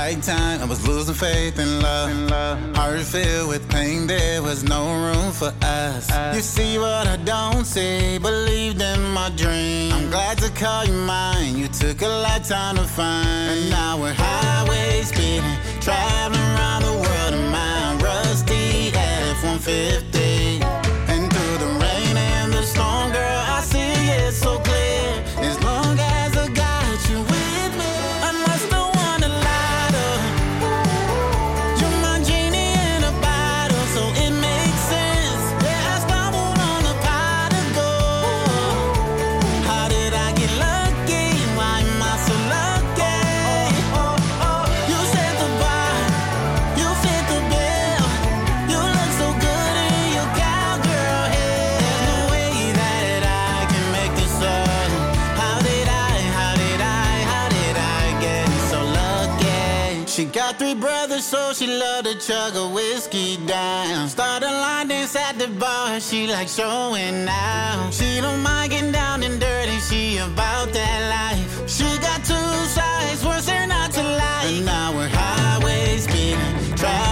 right time, I was losing faith in love. Heart filled with pain, there was no room for us. You see what I don't see, believed in my dream. I'm glad to call you mine, you took a lifetime to find. And now we're highway speeding, traveling around the world in my rusty F-150. And through the rain and the storm, girl, I see it so clear. As long as I got you with me, I must have won a lotto. You're my genie in a bottle, so it makes sense. Yeah, I stumbled on a pot of gold. How did I get lucky? Why am I so lucky? You set the bar, you fit the bill. You look so good in your cowgirl hair. There's no way that I can make this up. How did I get so lucky? She got 3 brothers, so she loved to chug a whiskey down. Started line dance at the bar, she like showing out. She don't mind getting down and dirty, she about that life. She got 2 sides, worse they're not to like. And now we're highway speeding,